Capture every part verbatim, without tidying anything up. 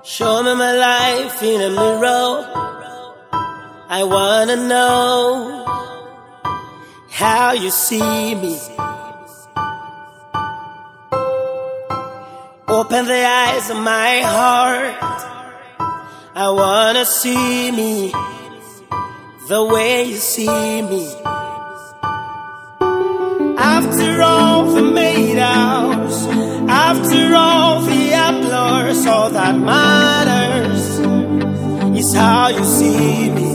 Show me my life in a mirror. I wanna know how you see me. Open the eyes of my heart. I wanna see me the way you see me. After all the made outs, after all the applause, all that matters is how you see me.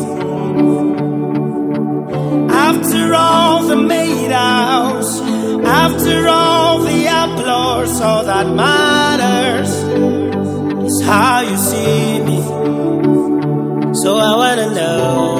After all the made outs, after all the applause, all that matters is how you see me. So I wanna know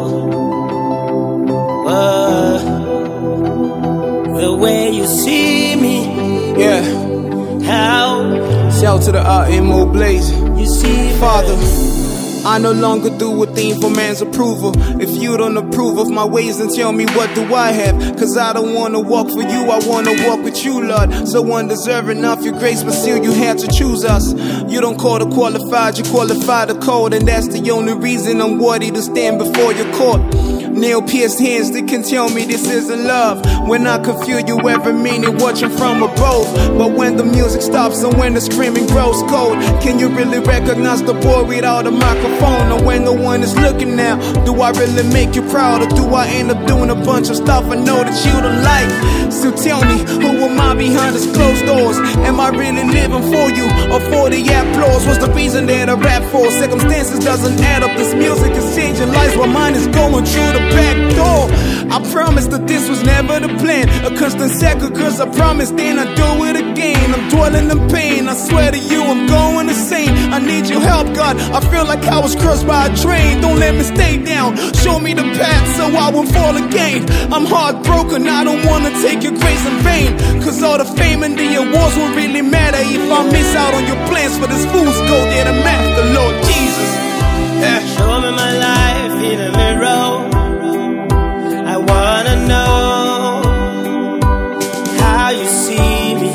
uh, the way you see me. Yeah. How? Shout to the R M O Blaze. You see, Father, I no longer do a thing for man's approval. If you don't approve of my ways, then tell me what do I have? Cause I don't wanna walk for you, I wanna walk with you, Lord. So undeserving of your grace, but still you had to choose us. You don't call the qualified, you qualify the called. And that's the only reason I'm worthy to stand before your court. Nail-pierced hands that can tell me this isn't love. When I can feel you every minute watching from above. But when the music stops and when the screaming grows cold, can you really recognize the boy without a microphone? Or when no one is looking now, do I really make you proud? Or do I end up doing a bunch of stuff I know that you don't like? So tell me, who am I behind these closed doors? Am I really living for you or for the applause? What's the reason that I rap for? Circumstances doesn't add up. This music is changing lives while mine is going through the back door. I promise that this was never the plan. A constant second, cause I promised then I'd do it again. I'm dwelling in pain, I swear to you I'm going insane. I need your help, God, I feel like I was crushed by a train. Don't let me stay down, show me the path so I won't fall again. I'm heartbroken, I don't wanna take your grace in vain. Cause all the fame and the awards won't really matter if I miss out on your plans for this fool's gold that I'm after, Lord Jesus. Yeah. Show me my life in a mirror. I wanna know how you see me.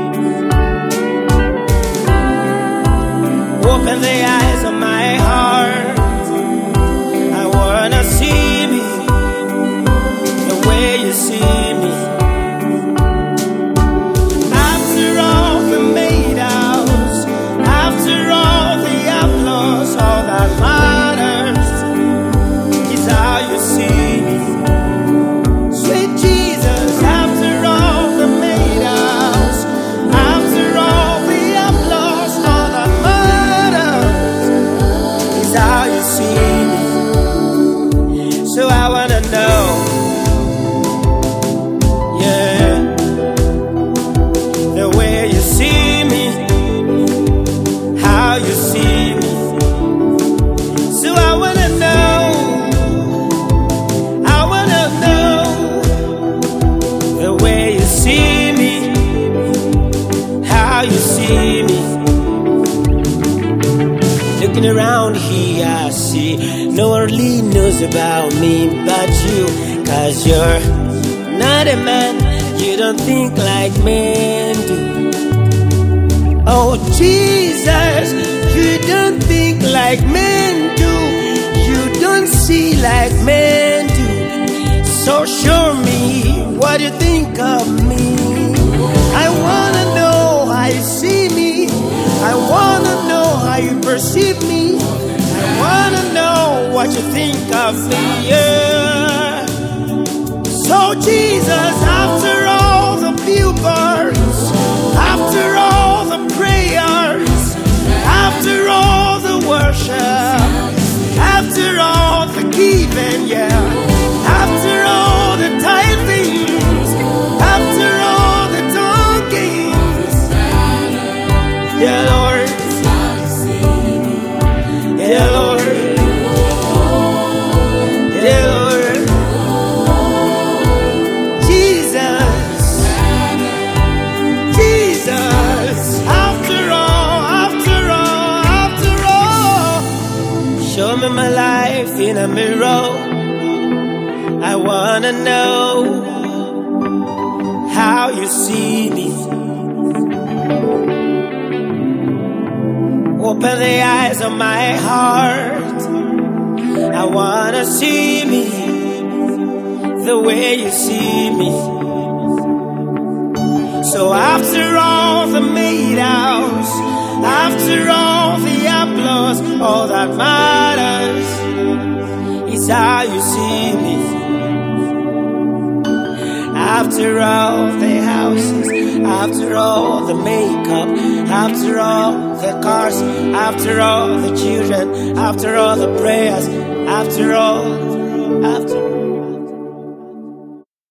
Open the eyes of my heart. I wanna see me the way you see me. After all the made outs, after all the applause, all that matters is how you see me. Sweet Jesus, after all the made outs, after all the applause, all that matters is how you see me. So I wanna know, yeah, the way you see me, how you see me. So I wanna know, I wanna know the way you see me, how you see me. Looking around here, I see no one really knows about me but you. Cause you're not a man, you don't think like men do. Oh Jesus, you don't think like men do. You don't see like men do. So show me what you think of me. I wanna know how you see me. I wanna know how you perceive me. I wanna know what you think of me, yeah. So Jesus, after all the billboards, after all the prayers, after all the worship, after all the giving, yeah, after all the tithings, after all the talkings, yeah Lord, yeah Lord, yeah Lord, Jesus, Jesus, after all, after all, after all, show me my life in a mirror. I wanna know how you see me. Open the eyes of my heart. I wanna see me the way you see me. So after all the made outs, after all the applause, all that matters is how you see me. After all the houses, after all the makeup, after all the cars, after all the children, after all the prayers, after all, after all.